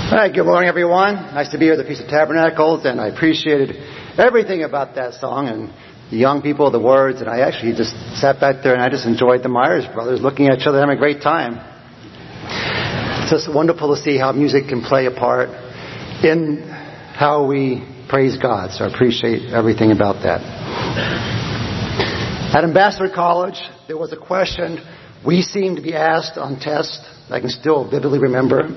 All right, good morning, everyone. Nice to be here at the Feast of Tabernacles, and I appreciated everything about that song and the young people, the words, and I actually just sat back there and I just enjoyed the Myers brothers looking at each other having a great time. It's just wonderful to see how music can play a part in how we praise God, so I appreciate everything about that. At Ambassador College, there was a question we seemed to be asked on tests I can still vividly remember.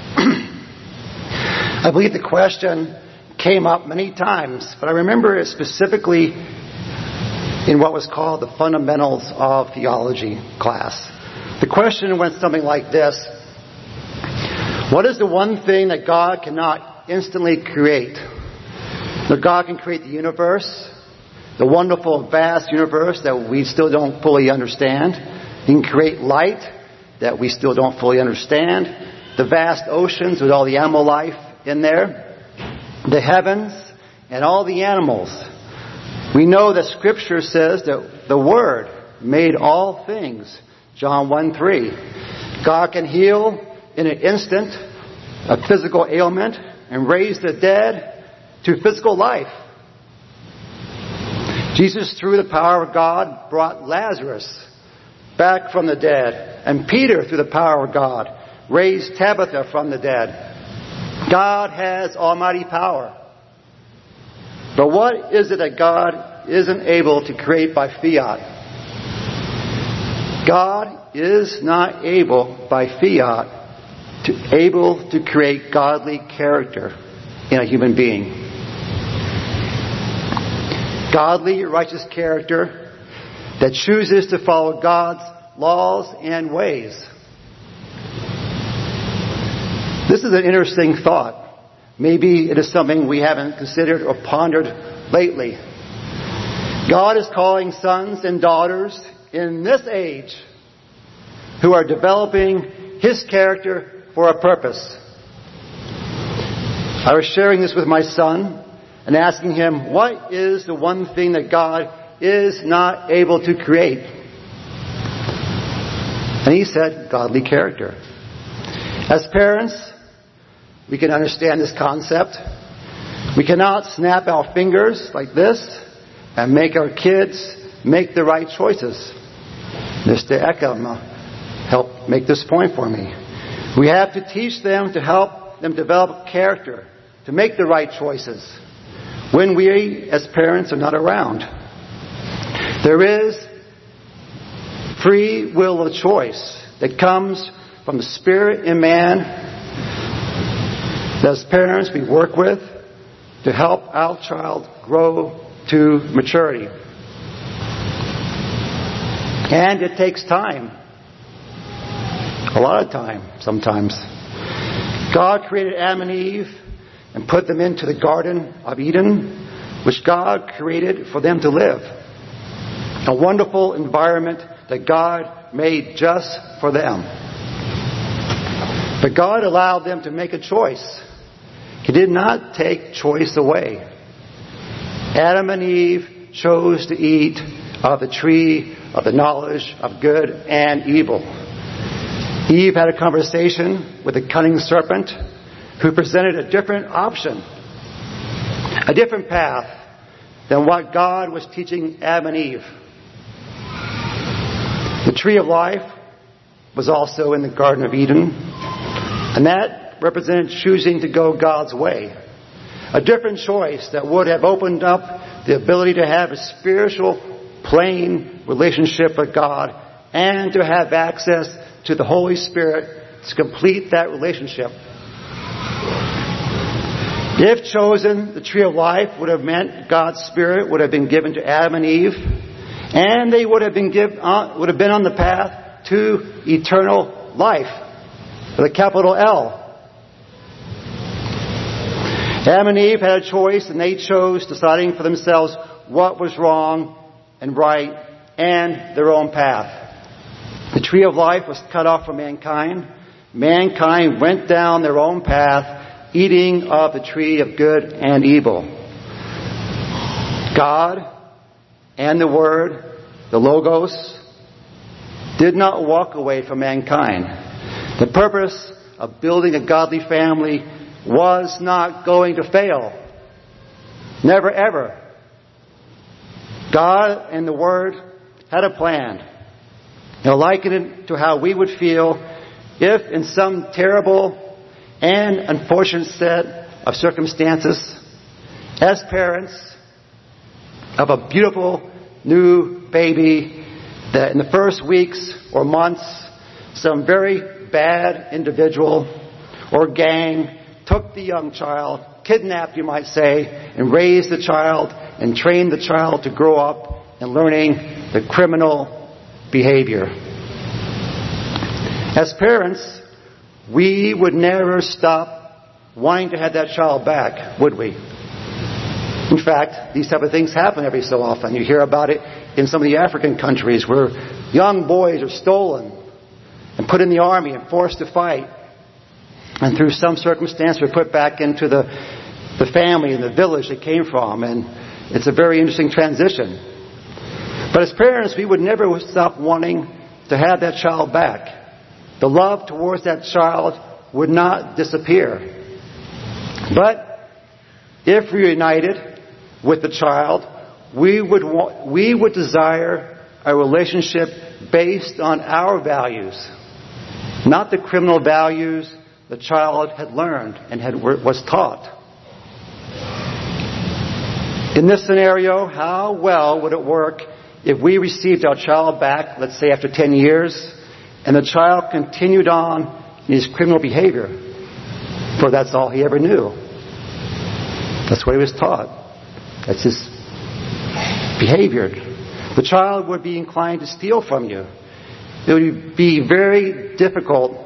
I believe the question came up many times, but I remember it specifically in what was called the Fundamentals of Theology class. The question went something like this: what is the one thing that God cannot instantly create? That God can create the universe, the wonderful, vast universe that we still don't fully understand. He can create light that we still don't fully understand. The vast oceans with all the animal life in there, the heavens, and all the animals. We know that Scripture says that the Word made all things. John 1:3. God can heal in an instant a physical ailment and raise the dead to physical life. Jesus, through the power of God, brought Lazarus back from the dead. And Peter, through the power of God, raised Tabitha from the dead. God has almighty power. But what is it that God isn't able to create by fiat? God is not able by fiat to create godly character in a human being. Godly, righteous character that chooses to follow God's laws and ways. This is an interesting thought. Maybe it is something we haven't considered or pondered lately. God is calling sons and daughters in this age who are developing His character for a purpose. I was sharing this with my son and asking him, what is the one thing that God is not able to create? And he said, godly character. As parents, we can understand this concept. We cannot snap our fingers like this and make our kids make the right choices. Mr. Eckham helped make this point for me. We have to teach them to help them develop character, to make the right choices when we as parents are not around. There is free will of choice that comes from the Spirit in man. As parents, we work with to help our child grow to maturity. And it takes time. A lot of time, sometimes. God created Adam and Eve and put them into the Garden of Eden, which God created for them to live. A wonderful environment that God made just for them. But God allowed them to make a choice. He did not take choice away. Adam and Eve chose to eat of the tree of the knowledge of good and evil. Eve had a conversation with the cunning serpent who presented a different option, a different path than what God was teaching Adam and Eve. The tree of life was also in the Garden of Eden, and that represented choosing to go God's way. A different choice that would have opened up the ability to have a spiritual, plain relationship with God and to have access to the Holy Spirit to complete that relationship. If chosen, the tree of life would have meant God's Spirit would have been given to Adam and Eve, and they would have been on the path to eternal life, with a capital L. Adam and Eve had a choice, and they chose, deciding for themselves what was wrong and right and their own path. The tree of life was cut off from mankind. Mankind went down their own path, eating of the tree of good and evil. God and the Word, the Logos, did not walk away from mankind. The purpose of building a godly family was not going to fail. Never ever. God and the Word had a plan. Liken it to how we would feel if in some terrible and unfortunate set of circumstances, as parents of a beautiful new baby, that in the first weeks or months, some very bad individual or gang took the young child, kidnapped, you might say, and raised the child and trained the child to grow up in learning the criminal behavior. As parents, we would never stop wanting to have that child back, would we? In fact, these type of things happen every so often. You hear about it in some of the African countries where young boys are stolen and put in the army and forced to fight. And through some circumstance, they're put back into the family and the village they came from. And it's a very interesting transition. But as parents, we would never stop wanting to have that child back. The love towards that child would not disappear. But if reunited with the child, we would desire a relationship based on our values, not the criminal values the child had learned and was taught. In this scenario, how well would it work if we received our child back, let's say after 10 years, and the child continued on in his criminal behavior? For that's all he ever knew. That's what he was taught. That's his behavior. The child would be inclined to steal from you. It would be very difficult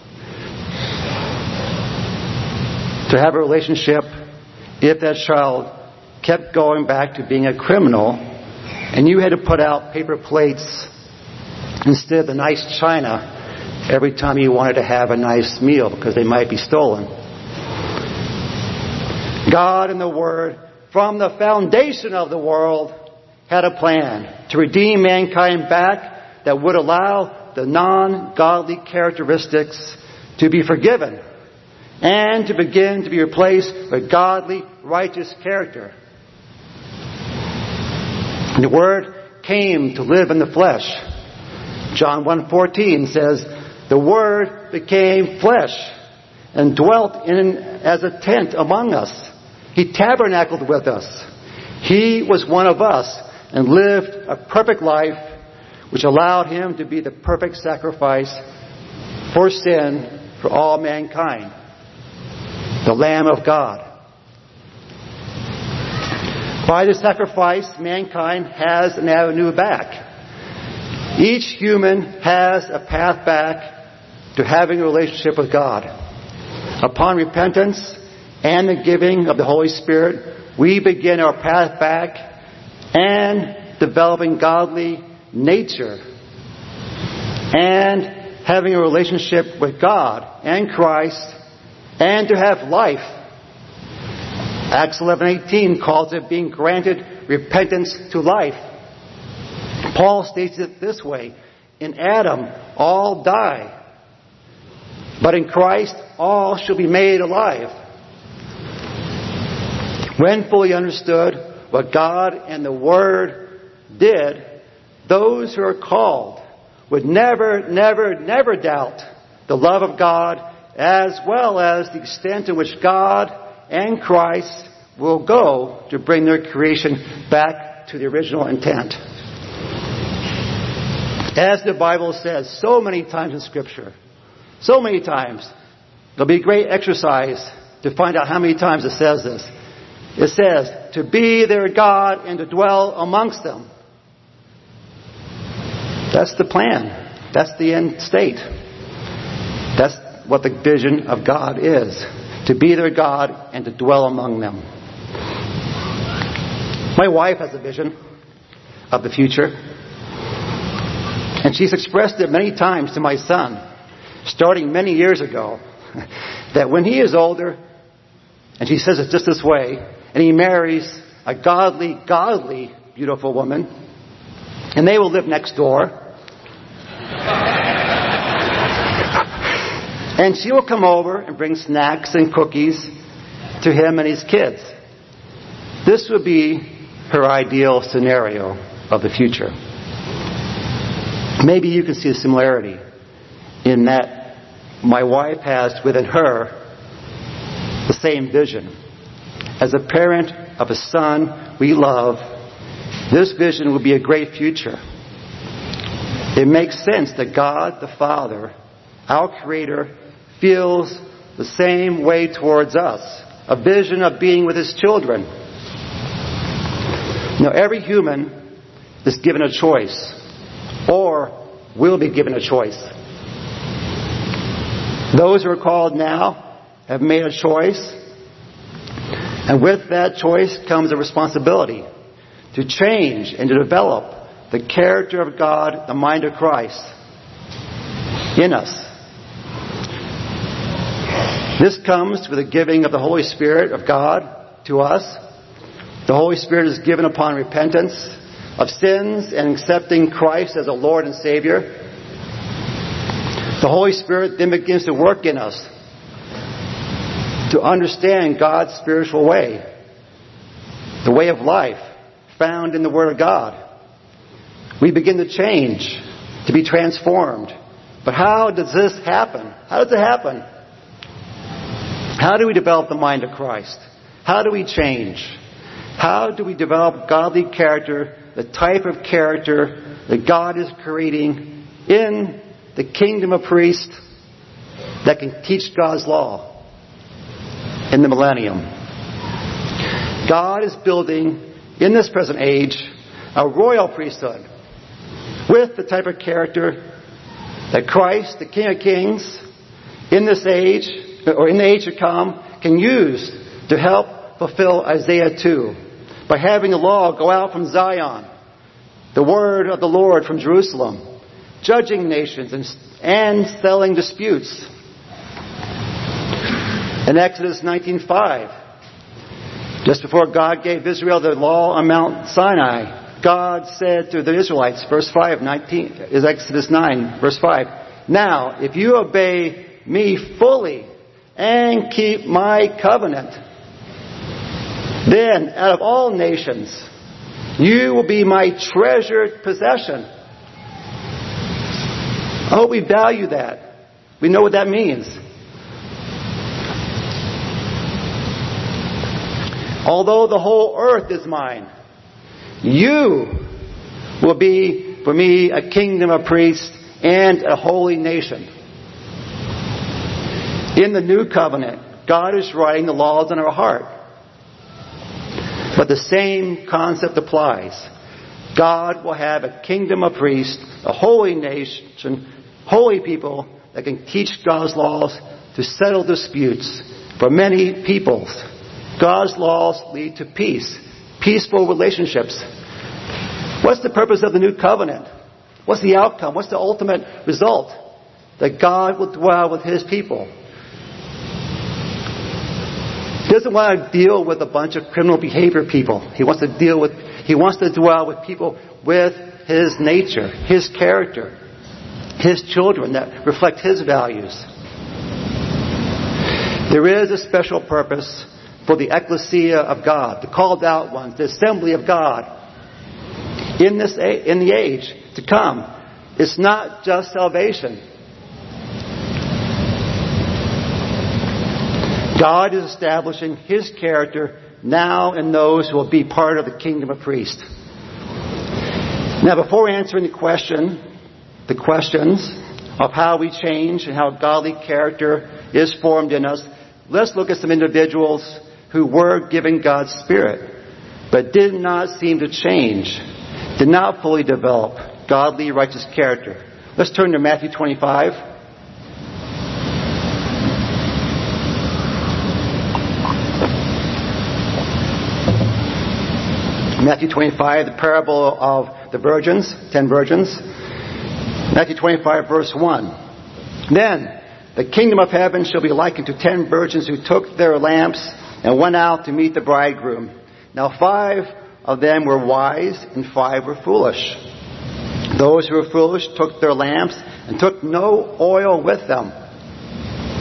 to have a relationship if that child kept going back to being a criminal and you had to put out paper plates instead of the nice china every time you wanted to have a nice meal because they might be stolen. God and the Word, from the foundation of the world, had a plan to redeem mankind back that would allow the non-godly characteristics to be forgiven and to begin to be replaced with godly, righteous character. And the Word came to live in the flesh. John 1:14 says, "The Word became flesh and dwelt in as a tent among us. He tabernacled with us. He was one of us and lived a perfect life, which allowed Him to be the perfect sacrifice for sin for all mankind. The Lamb of God." By the sacrifice, mankind has an avenue back. Each human has a path back to having a relationship with God. Upon repentance and the giving of the Holy Spirit, we begin our path back and developing godly nature and having a relationship with God and Christ and to have life. Acts 11:18 calls it being granted repentance to life. Paul states it this way: in Adam all die, but in Christ all shall be made alive. When fully understood what God and the Word did, those who are called would never, never, never doubt the love of God as well as the extent to which God and Christ will go to bring their creation back to the original intent. As the Bible says so many times in Scripture, so many times, it'll be a great exercise to find out how many times it says this. It says, to be their God and to dwell amongst them. That's the plan. That's the end state. That's what the vision of God is. To be their God and to dwell among them. My wife has a vision of the future. And she's expressed it many times to my son, starting many years ago, that when he is older, and she says it just this way, and he marries a godly, beautiful woman, and they will live next door. And she will come over and bring snacks and cookies to him and his kids. This would be her ideal scenario of the future. Maybe you can see a similarity in that my wife has within her the same vision. As a parent of a son we love, this vision will be a great future. It makes sense that God the Father, our Creator, feels the same way towards us. A vision of being with His children. Now, every human is given a choice, or will be given a choice. Those who are called now have made a choice, and with that choice comes a responsibility to change and to develop the character of God, the mind of Christ, in us. This comes with the giving of the Holy Spirit of God to us. The Holy Spirit is given upon repentance of sins and accepting Christ as a Lord and Savior. The Holy Spirit then begins to work in us to understand God's spiritual way, the way of life found in the Word of God. We begin to change, to be transformed. But how does this happen? How does it happen? How do we develop the mind of Christ? How do we change? How do we develop godly character, the type of character that God is creating in the kingdom of priests that can teach God's law in the millennium? God is building, in this present age, a royal priesthood with the type of character that Christ, the King of Kings, in this age, or in the age to come, can use to help fulfill Isaiah 2 by having the law go out from Zion, the word of the Lord from Jerusalem, judging nations and settling disputes. In Exodus 19:5, just before God gave Israel the law on Mount Sinai, God said to the Israelites, verse 5, 19, is Exodus 9, verse 5, "Now, if you obey me fully and keep my covenant, then out of all nations you will be my treasured possession." I hope we value that. We know what that means. Although the whole earth is mine, you will be for me a kingdom of priests and a holy nation. In the new covenant, God is writing the laws in our heart. But the same concept applies. God will have a kingdom of priests, a holy nation, holy people that can teach God's laws to settle disputes for many peoples. God's laws lead to peace, peaceful relationships. What's the purpose of the new covenant? What's the outcome? What's the ultimate result? That God will dwell with His people. He doesn't want to deal with a bunch of criminal behavior people. He wants to dwell with people with His nature, His character, His children that reflect His values. There is a special purpose for the ecclesia of God, the called out ones, the assembly of God in the age to come. It's not just salvation. God is establishing His character now in those who will be part of the kingdom of priests. Now, before answering the questions of how we change and how godly character is formed in us, let's look at some individuals who were given God's Spirit, but did not seem to change, did not fully develop godly, righteous character. Let's turn to Matthew 25. Matthew 25, the parable of the virgins, 10 virgins. Matthew 25, verse 1. "Then the kingdom of heaven shall be likened to 10 virgins who took their lamps and went out to meet the bridegroom. Now 5 of them were wise and 5 were foolish. Those who were foolish took their lamps and took no oil with them.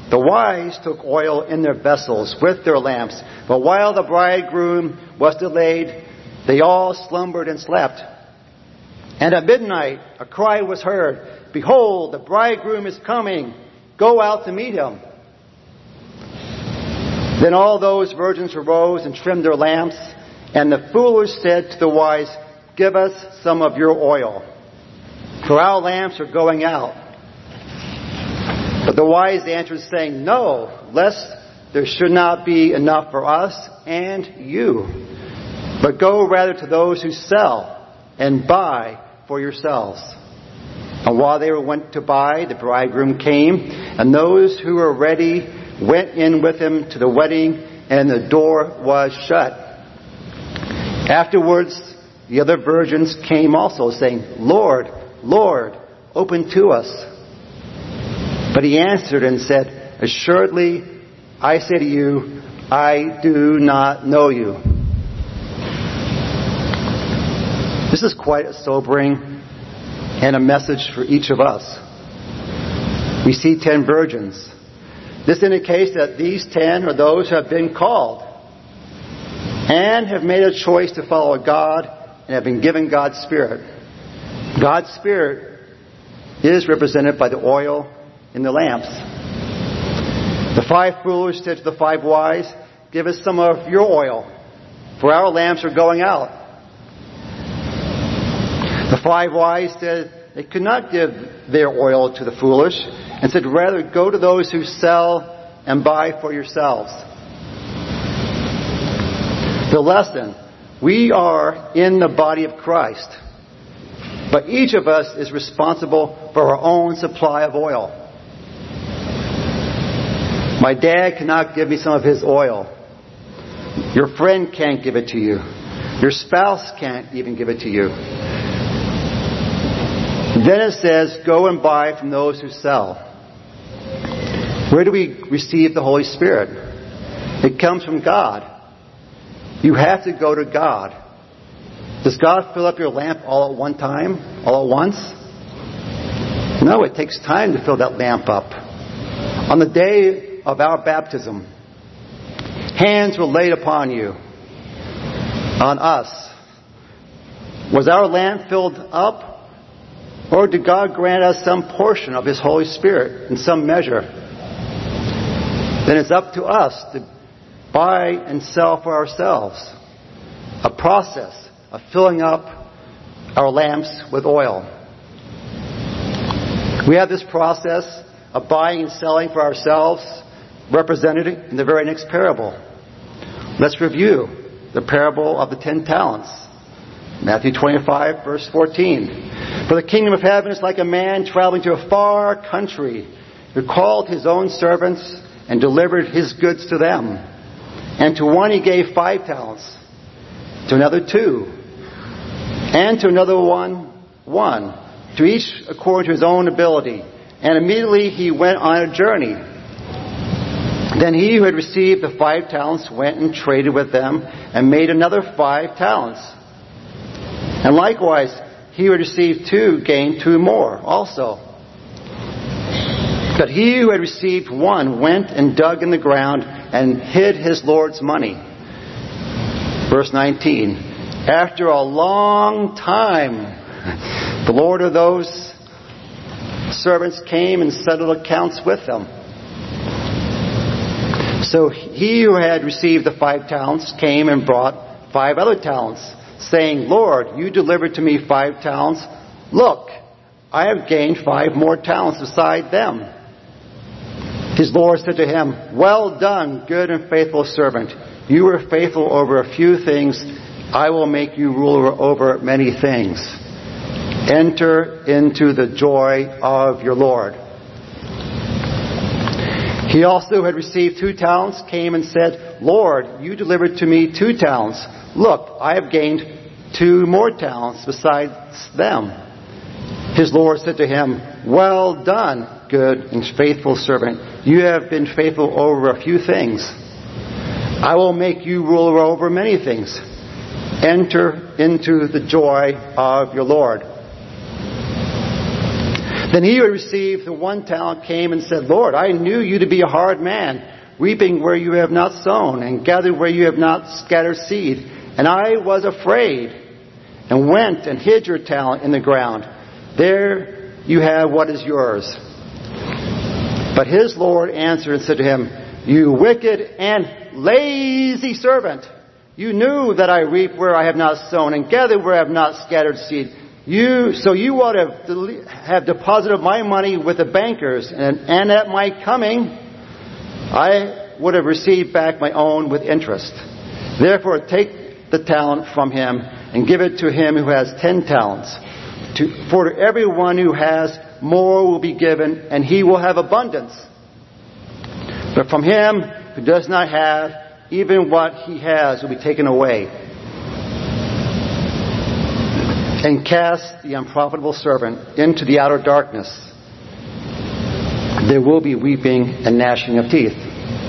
The wise took oil in their vessels with their lamps, but while the bridegroom was delayed, they all slumbered and slept. And at midnight a cry was heard, Behold, the bridegroom is coming. Go out to meet him. Then all those virgins arose and trimmed their lamps, and the foolish said to the wise, Give us some of your oil, for our lamps are going out. But the wise answered, saying, No, lest there should not be enough for us and you. But go rather to those who sell and buy for yourselves. And while they went to buy, the bridegroom came, and those who were ready went in with him to the wedding, and the door was shut. Afterwards, the other virgins came also, saying, Lord, Lord, open to us. But he answered and said, Assuredly, I say to you, I do not know you. This is quite a sobering and a message for each of us. We see 10 virgins. This indicates that these 10 are those who have been called and have made a choice to follow God and have been given God's Spirit. God's Spirit is represented by the oil in the lamps. The 5 foolish said to the 5 wise, Give us some of your oil, for our lamps are going out. The 5 wise said they could not give their oil to the foolish, and said, Rather go to those who sell and buy for yourselves. The lesson: we are in the body of Christ, but each of us is responsible for our own supply of oil. My dad cannot give me some of his oil. Your friend can't give it to you. Your spouse can't even give it to you. Then it says, Go and buy from those who sell. Where do we receive the Holy Spirit? It comes from God. You have to go to God. Does God fill up your lamp all at one time? All at once? No, it takes time to fill that lamp up. On the day of our baptism, hands were laid upon you, on us. Was our lamp filled up? Or did God grant us some portion of His Holy Spirit in some measure? Then it's up to us to buy and sell for ourselves. A process of filling up our lamps with oil. We have this process of buying and selling for ourselves represented in the very next parable. Let's review the parable of the 10 talents. Matthew 25, verse 14. For the kingdom of heaven is like a man traveling to a far country, who called his own servants and delivered his goods to them. And to one he gave 5 talents, to another 2, and to another 1, to each according to his own ability. And immediately he went on a journey. Then he who had received the 5 talents went and traded with them, and made another 5 talents. And likewise, he who had received 2 gained 2 more also. But he who had received 1 went and dug in the ground and hid his Lord's money. Verse 19. After a long time, the Lord of those servants came and settled accounts with them. So he who had received the 5 talents came and brought 5 other talents, saying, Lord, you delivered to me 5 talents. Look, I have gained 5 more talents beside them. His Lord said to him, Well done, good and faithful servant. You were faithful over a few things. I will make you ruler over many things. Enter into the joy of your Lord. He also had received 2 talents, came and said, Lord, you delivered to me 2 talents. Look, I have gained 2 more talents besides them. His Lord said to him, Well done, good and faithful servant. You have been faithful over a few things. I will make you ruler over many things. Enter into the joy of your Lord. Then he who received the 1 talent came and said, Lord, I knew you to be a hard man, reaping where you have not sown, and gathering where you have not scattered seed. And I was afraid, and went and hid your talent in the ground. There you have what is yours. But his Lord answered and said to him, You wicked and lazy servant, you knew that I reap where I have not sown, and gather where I have not scattered seed. So you ought to have deposited my money with the bankers, and at my coming, I would have received back my own with interest. Therefore, take the talent from him and give it to him who has 10 talents. For to everyone who has, more will be given, and he will have abundance. But from him who does not have, even what he has will be taken away. And cast the unprofitable servant into the outer darkness. There will be weeping and gnashing of teeth.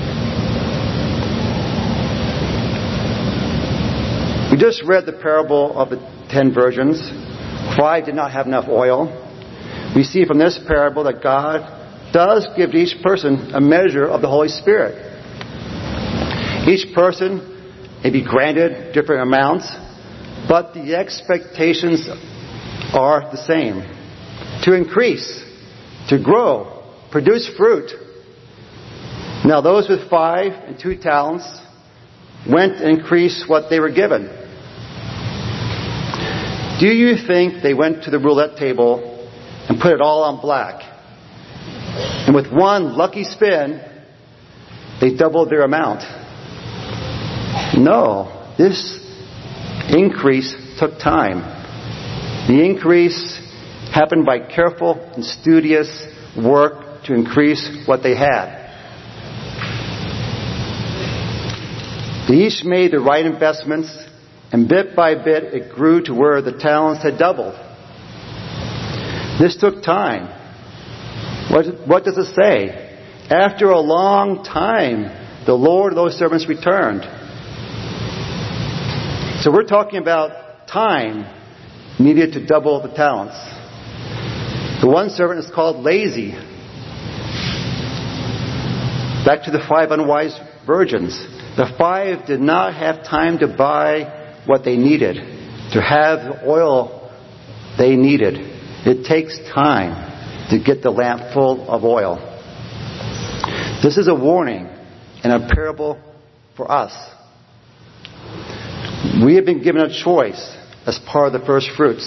We just read the parable of the 10 virgins. 5 did not have enough oil. We see from this parable that God does give to each person a measure of the Holy Spirit. Each person may be granted different amounts, but the expectations are the same. To increase, to grow, produce fruit. Now those with 5 and 2 talents went and increased what they were given. Do you think they went to the roulette table and put it all on black? And with one lucky spin, they doubled their amount? No. This increase took time. The increase happened by careful and studious work to increase what they had. They each made the right investments, and bit by bit it grew to where the talents had doubled. This took time. What does it say? After a long time, the Lord of those servants returned. So we're talking about time needed to double the talents. The one servant is called lazy. Back to the 5 unwise virgins. The 5 did not have time to buy what they needed, to have the oil they needed. It takes time to get the lamp full of oil. This is a warning and a parable for us. We have been given a choice as part of the first fruits.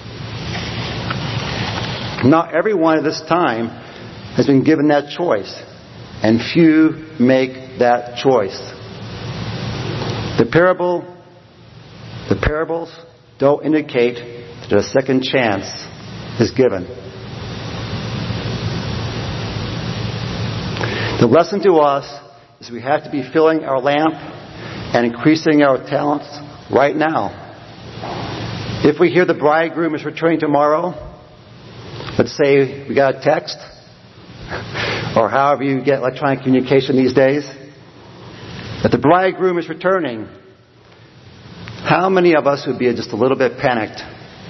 Not everyone at this time has been given that choice, and few make that choice. The parables don't indicate that a second chance is given. The lesson to us is we have to be filling our lamp and increasing our talents right now. If we hear the bridegroom is returning tomorrow, let's say we got a text, or however you get electronic communication these days, that the bridegroom is returning, how many of us would be just a little bit panicked?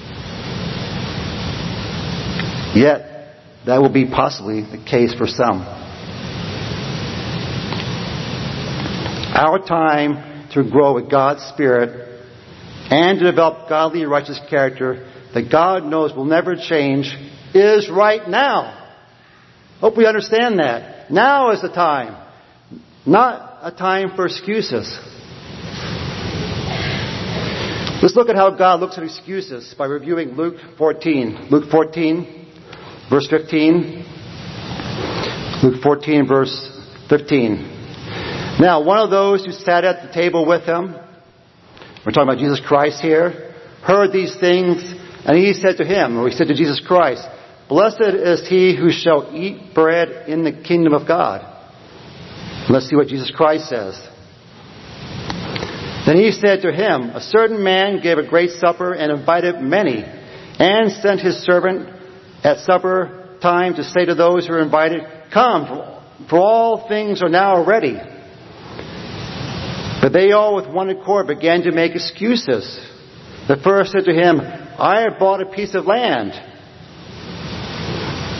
Yet, that will be possibly the case for some. Our time to grow with God's Spirit and to develop godly, righteous character that God knows will never change is right now. Hope we understand that. Now is the time. Not a time for excuses. Let's look at how God looks at excuses by reviewing Luke 14. Luke 14, verse 15. Luke 14, verse 15. Now, one of those who sat at the table with him, we're talking about Jesus Christ here, heard these things, and he said to him, or he said to Jesus Christ, Blessed is he who shall eat bread in the kingdom of God. Let's see what Jesus Christ says. Then he said to him, A certain man gave a great supper and invited many, and sent his servant at supper time to say to those who were invited, Come, for all things are now ready. But they all with one accord began to make excuses. The first said to him, I have bought a piece of land.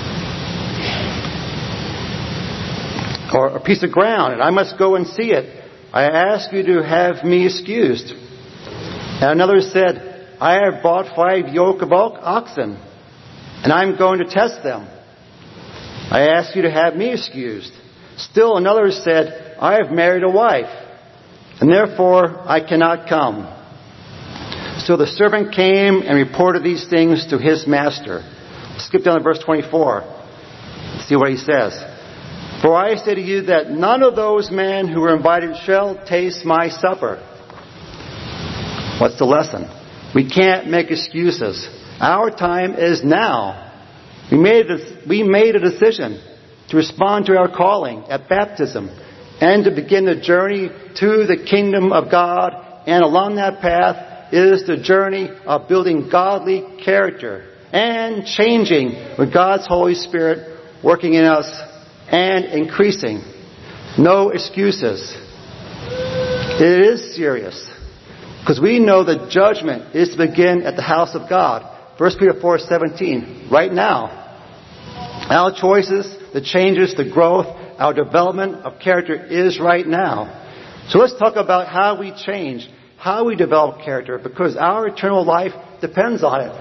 or a piece of ground, and I must go and see it. I ask you to have me excused. And another said, I have bought 5 yoke of oxen, and I'm going to test them. I ask you to have me excused. Still another said, I have married a wife, and therefore I cannot come. So the servant came and reported these things to his master. Skip down to verse 24. See what he says. For I say to you that none of those men who were invited shall taste my supper. What's the lesson? We can't make excuses. Our time is now. We made a decision to respond to our calling at baptism and to begin the journey to the kingdom of God. And along that path is the journey of building godly character and changing with God's Holy Spirit working in us and increasing. No excuses. It is serious because we know the judgment is to begin at the house of God. 1 Peter 4:17. Right now. Our choices, the changes, the growth, our development of character is right now. So let's talk about how we change, how we develop character, because our eternal life depends on it.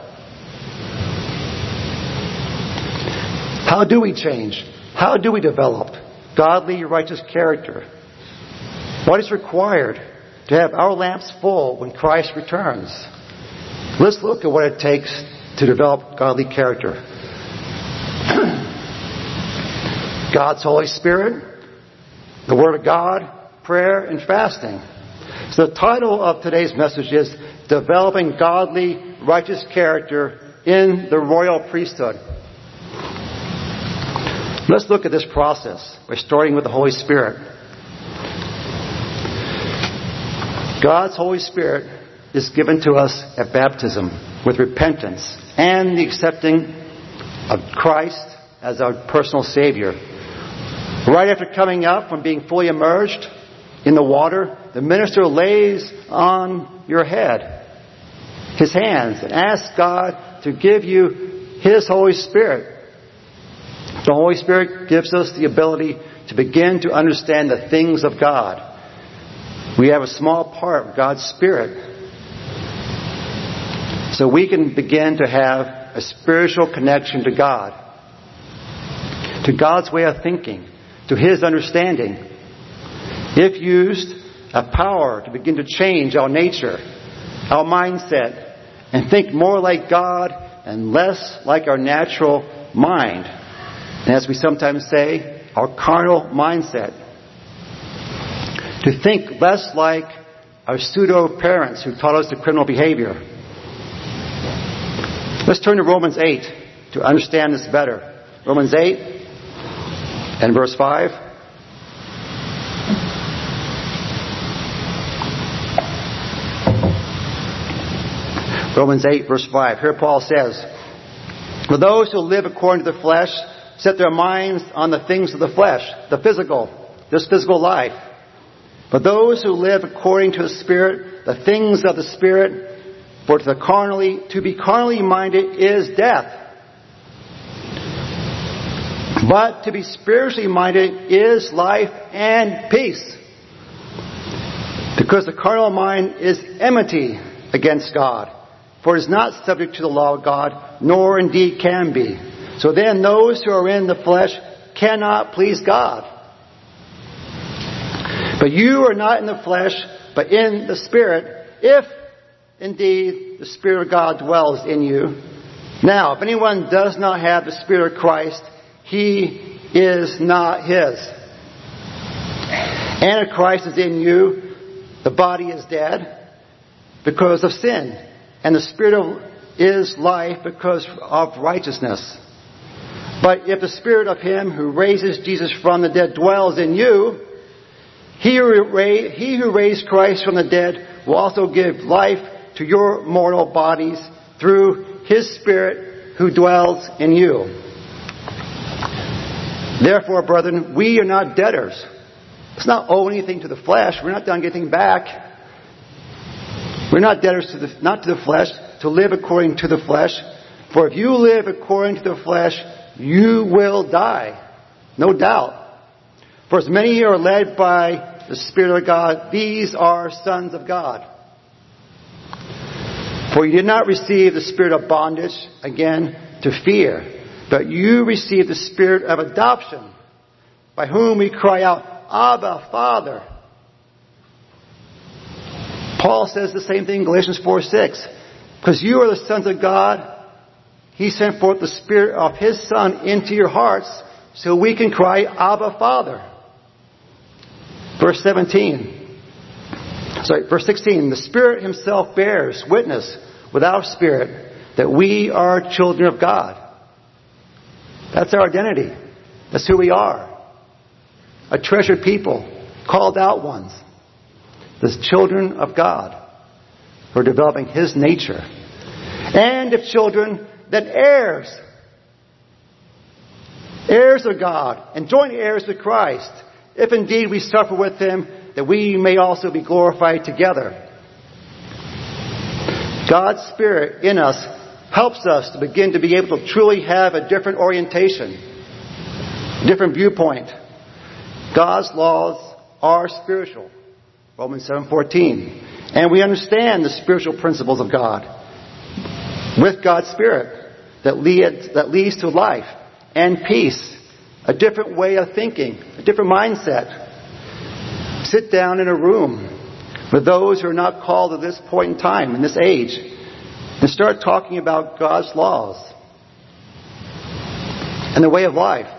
How do we change? How do we develop godly, righteous character? What is required to have our lamps full when Christ returns? Let's look at what it takes to develop godly character. God's Holy Spirit, the Word of God, prayer, and fasting. So the title of today's message is Developing Godly, Righteous Character in the Royal Priesthood. Let's look at this process by starting with the Holy Spirit. God's Holy Spirit is given to us at baptism with repentance and the accepting of Christ as our personal Savior. Right after coming up from being fully immersed in the water, the minister lays on your head his hands and asks God to give you His Holy Spirit. The Holy Spirit gives us the ability to begin to understand the things of God. We have a small part of God's Spirit. So we can begin to have a spiritual connection to God, to God's way of thinking, to His understanding. If used, a power to begin to change our nature, our mindset, and think more like God and less like our natural mind. And as we sometimes say, our carnal mindset. To think less like our pseudo-parents who taught us the criminal behavior. Let's turn to Romans 8 to understand this better. Romans 8 and verse 5. Romans 8 verse 5. Here Paul says, For those who live according to the flesh set their minds on the things of the flesh, the physical, this physical life. But those who live according to the Spirit, the things of the Spirit, for to be carnally minded is death. But to be spiritually minded is life and peace. Because the carnal mind is enmity against God. For it is not subject to the law of God, nor indeed can be. So then those who are in the flesh cannot please God. But you are not in the flesh, but in the Spirit, if indeed the Spirit of God dwells in you. Now, if anyone does not have the Spirit of Christ, he is not His. And if Christ is in you, the body is dead because of sin, and the Spirit is life because of righteousness. But if the Spirit of Him who raises Jesus from the dead dwells in you, He who raised Christ from the dead will also give life to your mortal bodies through His Spirit who dwells in you. Therefore, brethren, we are not debtors. Let's not owe anything to the flesh. We're not done getting back. We're not debtors not to the flesh, to live according to the flesh. For if you live according to the flesh, you will die. No doubt. For as many are led by the Spirit of God, these are sons of God. For you did not receive the spirit of bondage, again, to fear, but you received the spirit of adoption, by whom we cry out, Abba, Father. Paul says the same thing in Galatians 4:6. Because you are the sons of God, He sent forth the Spirit of His Son into your hearts, so we can cry, Abba, Father. Verse 16. The Spirit Himself bears witness with our spirit that we are children of God. That's our identity. That's who we are. A treasured people, called out ones. The children of God who are developing His nature. And if children, then heirs. Heirs of God and joint heirs with Christ. If indeed we suffer with Him, that we may also be glorified together. God's Spirit in us helps us to begin to be able to truly have a different orientation, different viewpoint. God's laws are spiritual. Romans 7:14. And we understand the spiritual principles of God with God's Spirit that leads to life and peace, a different way of thinking, a different mindset. Sit down in a room with those who are not called at this point in time, in this age, and start talking about God's laws and the way of life.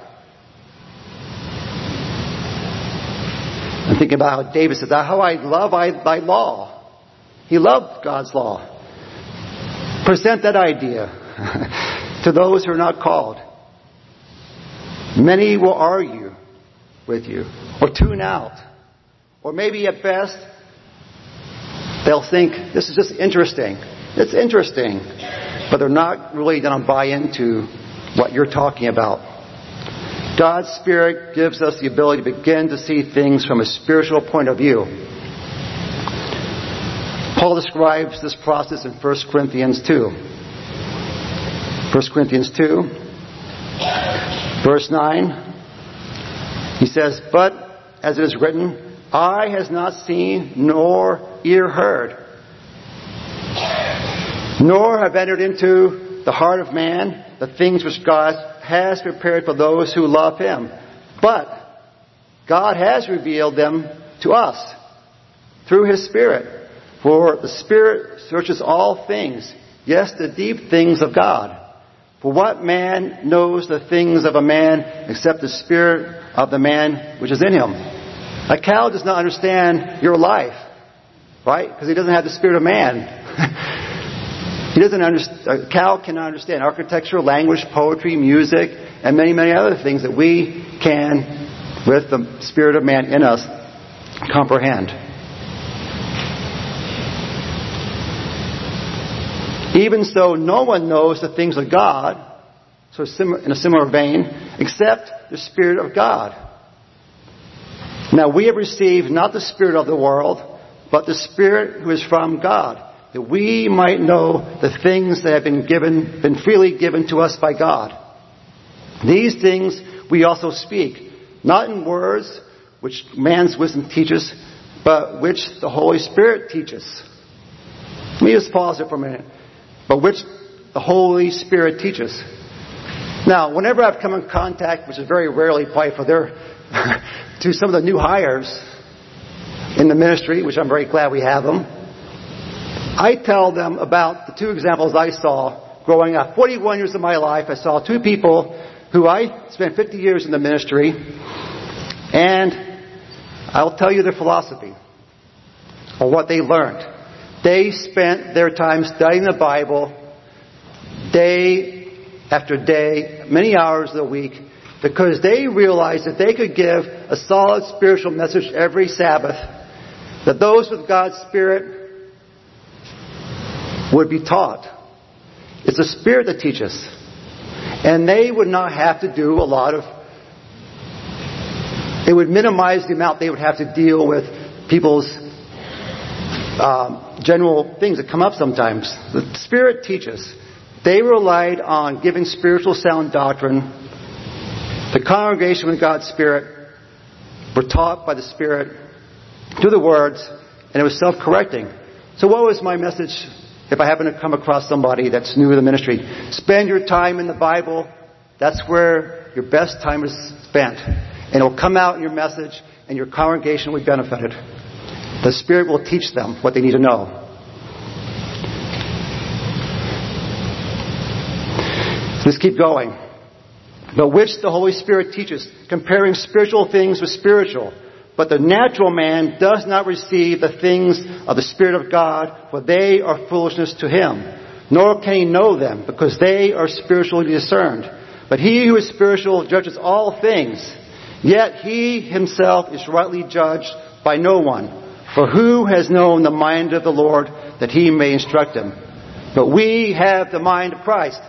I'm thinking about how David said, how I love thy law. He loved God's law. Present that idea to those who are not called. Many will argue with you or tune out. Or maybe at best, they'll think, this is just interesting. It's interesting. But they're not really going to buy into what you're talking about. God's Spirit gives us the ability to begin to see things from a spiritual point of view. Paul describes this process in 1 Corinthians 2. 1 Corinthians 2, verse 9. He says, but as it is written, eye has not seen, nor ear heard, nor have entered into the heart of man the things which God has prepared for those who love Him. But God has revealed them to us through His Spirit. For the Spirit searches all things, yes, the deep things of God. For what man knows the things of a man except the Spirit of the man which is in him? A cow does not understand your life, right? Because he doesn't have the spirit of man. He doesn't understand. A cow cannot understand architecture, language, poetry, music, and many, many other things that we can, with the spirit of man in us, comprehend. Even so, no one knows the things of God, so in a similar vein, except the Spirit of God. Now we have received not the spirit of the world, but the Spirit who is from God, that we might know the things that have been freely given to us by God. These things we also speak, not in words which man's wisdom teaches, but which the Holy Spirit teaches. Let me just pause it for a minute. But which the Holy Spirit teaches. Now, whenever I've come in contact, which is very rarely, probably for to some of the new hires in the ministry, which I'm very glad we have them, I tell them about the two examples I saw growing up. 41 years of my life, I saw two people who I spent 50 years in the ministry, and I'll tell you their philosophy, or what they learned. They spent their time studying the Bible day after day, many hours a week, because they realized that they could give a solid spiritual message every Sabbath, that those with God's Spirit would be taught. It's the Spirit that teaches. And they would not have to do a lot of... It would minimize the amount they would have to deal with people's general things that come up sometimes. The Spirit teaches. They relied on giving spiritual sound doctrine, the congregation with God's Spirit, were taught by the Spirit through the words, and it was self-correcting. So what was my message if I happen to come across somebody that's new to the ministry? Spend your time in the Bible. That's where your best time is spent. And it will come out in your message, and your congregation will be benefited. The Spirit will teach them what they need to know. Let's keep going. But which the Holy Spirit teaches, comparing spiritual things with spiritual. But the natural man does not receive the things of the Spirit of God, for they are foolishness to him. Nor can he know them, because they are spiritually discerned. But he who is spiritual judges all things. Yet he himself is rightly judged by no one. For who has known the mind of the Lord, that he may instruct him? But we have the mind of Christ.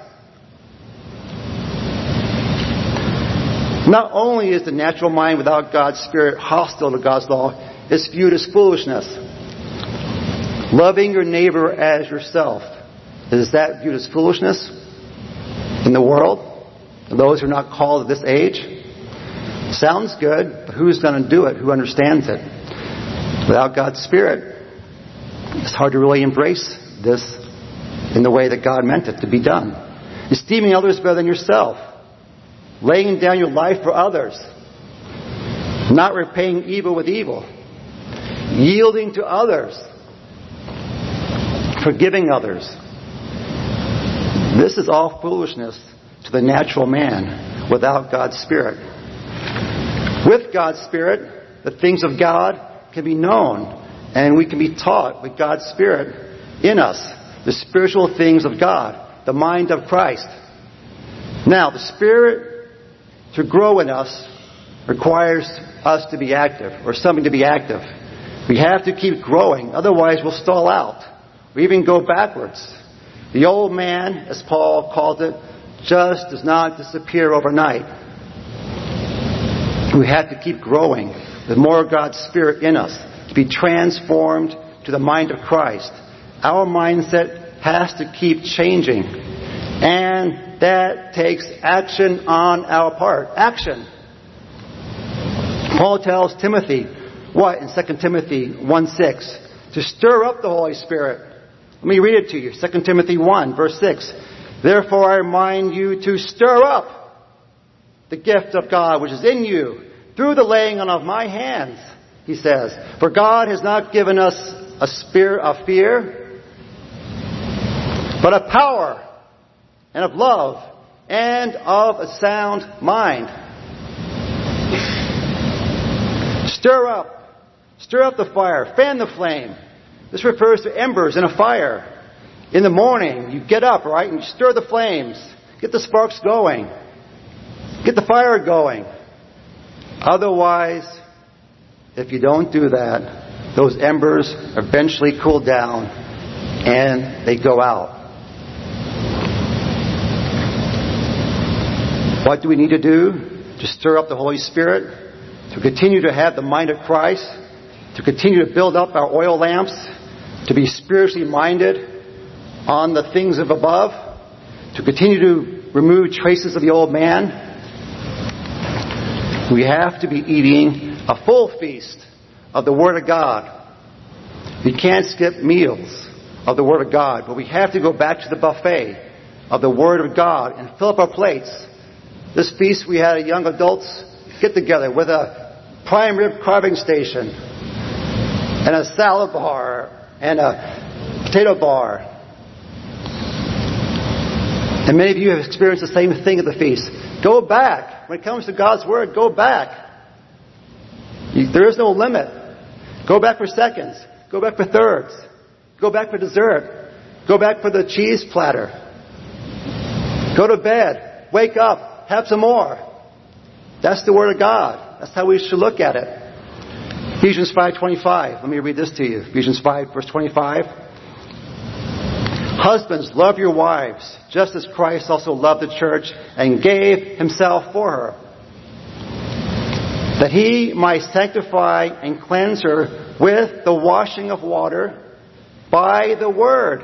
Not only is the natural mind without God's Spirit hostile to God's law, it's viewed as foolishness. Loving your neighbor as yourself, is that viewed as foolishness in the world? Those who are not called at this age? Sounds good, but who's going to do it? Who understands it? Without God's Spirit, it's hard to really embrace this in the way that God meant it to be done. Esteeming others better than yourself. Laying down your life for others. Not repaying evil with evil. Yielding to others. Forgiving others. This is all foolishness to the natural man without God's Spirit. With God's Spirit, the things of God can be known, and we can be taught with God's Spirit in us, the spiritual things of God, the mind of Christ. Now, the Spirit to grow in us requires us to be active, or something to be active. We have to keep growing, otherwise we'll stall out. We even go backwards. The old man, as Paul called it, just does not disappear overnight. We have to keep growing with more of God's Spirit in us, to be transformed to the mind of Christ. Our mindset has to keep changing. And that takes action on our part. Action. Paul tells Timothy, what in 2 Timothy 1:6? To stir up the Holy Spirit. Let me read it to you. 2 Timothy 1, verse 6. Therefore I remind you to stir up the gift of God which is in you through the laying on of my hands, he says. For God has not given us a spirit of fear, but of power and of love and of a sound mind. Stir up the fire, fan the flame. This refers to embers in a fire. In the morning, you get up, right, and you stir the flames. Get the sparks going. Get the fire going. Otherwise, if you don't do that, those embers eventually cool down and they go out. What do we need to do to stir up the Holy Spirit? To continue to have the mind of Christ? To continue to build up our oil lamps? To be spiritually minded on the things of above? To continue to remove traces of the old man? We have to be eating a full feast of the Word of God. We can't skip meals of the Word of God, but we have to go back to the buffet of the Word of God and fill up our plates. This feast we had a young adults get together with a prime rib carving station and a salad bar and a potato bar. And many of you have experienced the same thing at the feast. Go back. When it comes to God's Word, go back. There is no limit. Go back for seconds. Go back for thirds. Go back for dessert. Go back for the cheese platter. Go to bed. Wake up. Have some more. That's the Word of God. That's how we should look at it. Ephesians 5:25. Let me read this to you. Ephesians 5, verse 25. Husbands, love your wives, just as Christ also loved the church and gave himself for her, that he might sanctify and cleanse her with the washing of water by the word,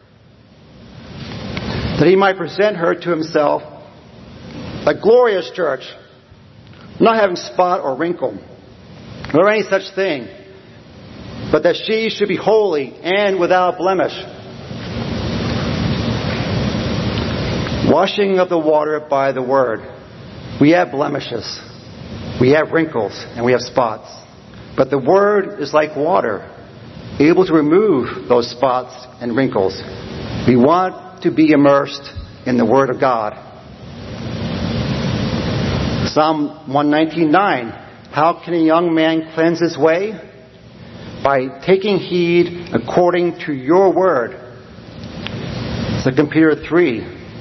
that he might present her to himself a glorious church, not having spot or wrinkle nor any such thing, but that she should be holy and without blemish. Washing of the water by the word. We have blemishes, we have wrinkles, and we have spots. But the word is like water, able to remove those spots and wrinkles. We want to be immersed in the Word of God. Psalm 119:9. How can a young man cleanse his way? By taking heed according to your word. 2 Peter 3,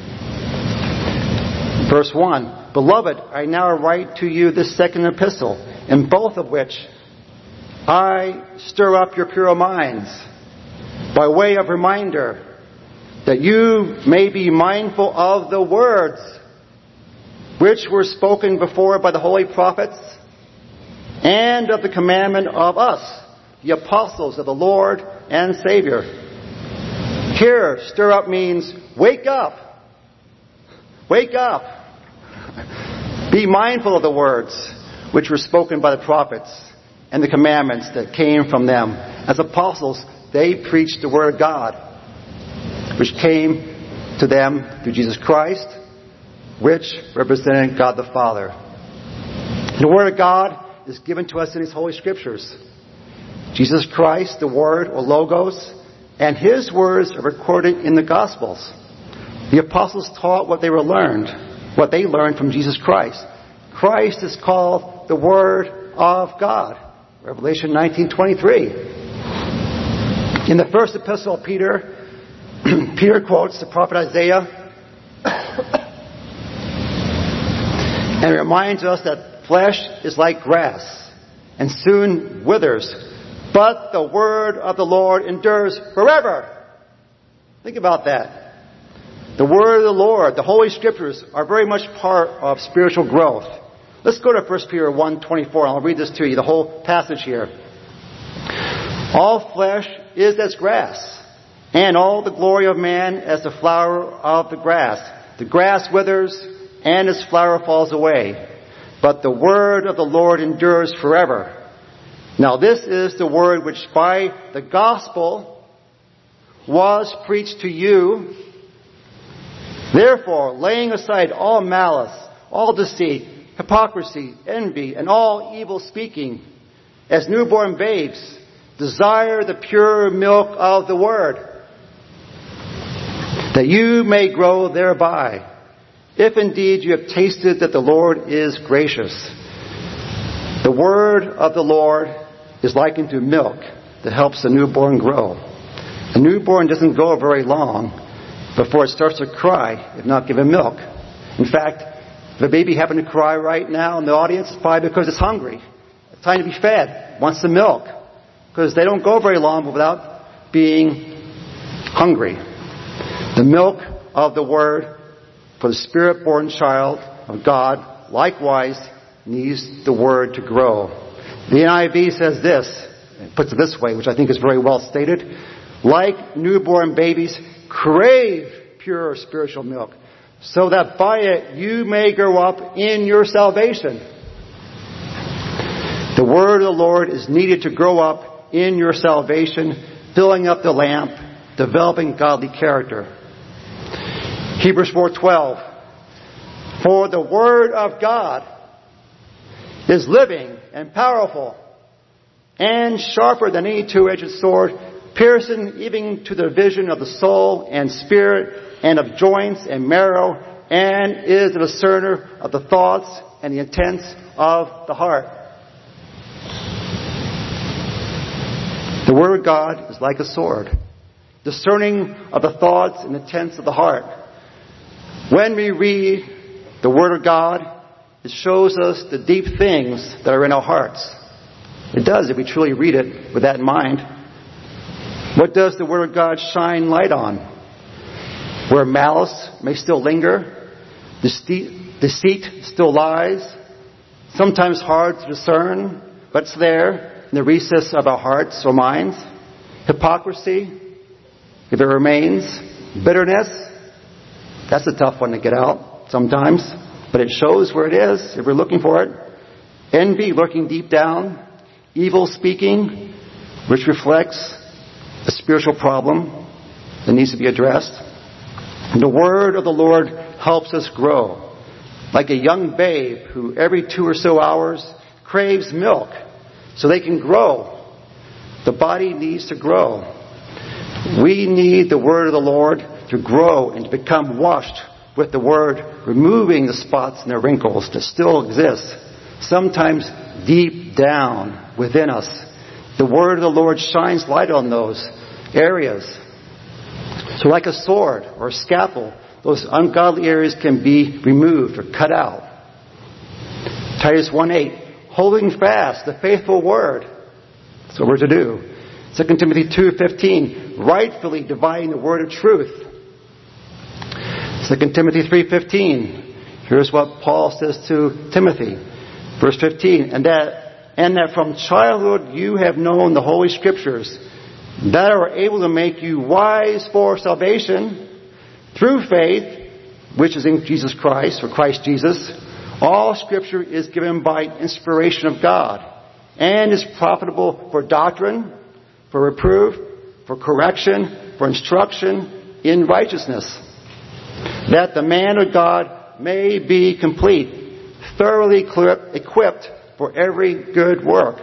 verse 1. Beloved, I now write to you this second epistle, in both of which I stir up your pure minds by way of reminder, that you may be mindful of the words which were spoken before by the holy prophets, and of the commandment of us, the apostles of the Lord and Savior. Here, stir up means wake up. Wake up. Be mindful of the words which were spoken by the prophets and the commandments that came from them. As apostles, they preached the Word of God, which came to them through Jesus Christ, which represented God the Father. The Word of God is given to us in His Holy Scriptures. Jesus Christ, the Word, or Logos, and His words are recorded in the Gospels. The apostles taught what they learned from Jesus Christ. Christ is called the Word of God. Revelation 19:23. In the first epistle of Peter, Peter quotes the prophet Isaiah and reminds us that flesh is like grass and soon withers, but the word of the Lord endures forever. Think about that. The word of the Lord, the Holy Scriptures, are very much part of spiritual growth. Let's go to 1 Peter 1:24. I'll read this to you, the whole passage here. All flesh is as grass, and all the glory of man as the flower of the grass. The grass withers, and its flower falls away, but the word of the Lord endures forever. Now this is the word which by the gospel was preached to you. Therefore, laying aside all malice, all deceit, hypocrisy, envy, and all evil speaking, as newborn babes, desire the pure milk of the word, that you may grow thereby, if indeed you have tasted that the Lord is gracious. The word of the Lord is likened to milk that helps a newborn grow. A newborn doesn't go very long before it starts to cry if not given milk. In fact, if a baby happened to cry right now in the audience, it's probably because it's hungry. It's time to be fed. Wants the milk. Because they don't go very long without being hungry. The milk of the Word for the Spirit-born child of God likewise needs the Word to grow. The NIV says this, it puts it this way, which I think is very well stated. Like newborn babies, crave pure spiritual milk, so that by it you may grow up in your salvation. The word of the Lord is needed to grow up in your salvation, filling up the lamp, developing godly character. Hebrews 4:12. For the word of God is living and powerful and sharper than any two-edged sword, piercing even to the division of the soul and spirit and of joints and marrow, and is a discerner of the thoughts and the intents of the heart. The Word of God is like a sword, discerning of the thoughts and intents of the heart. When we read the Word of God, it shows us the deep things that are in our hearts. It does if we truly read it with that in mind. What does the Word of God shine light on? Where malice may still linger, deceit still lies, sometimes hard to discern, but it's there in the recess of our hearts or minds. Hypocrisy, if it remains. Bitterness, that's a tough one to get out sometimes, but it shows where it is if we're looking for it. Envy lurking deep down. evil speaking, which reflects a spiritual problem that needs to be addressed. And the word of the Lord helps us grow, like a young babe who every 2 or so hours craves milk so they can grow. The body needs to grow. We need the word of the Lord to grow and to become washed with the word, removing the spots and the wrinkles that still exist, sometimes deep down within us. The word of the Lord shines light on those areas. So like a sword or a scalpel, those ungodly areas can be removed or cut out. Titus 1:8, holding fast the faithful word. That's what we're to do. 2 Timothy 2:15, rightfully dividing the word of truth. 2 Timothy 3:15, here's what Paul says to Timothy. Verse 15, and that from childhood you have known the Holy Scriptures, that are able to make you wise for salvation through faith, which is in Jesus Christ, or Christ Jesus. All Scripture is given by inspiration of God, and is profitable for doctrine, for reproof, for correction, for instruction in righteousness, that the man of God may be complete, thoroughly equipped for every good work.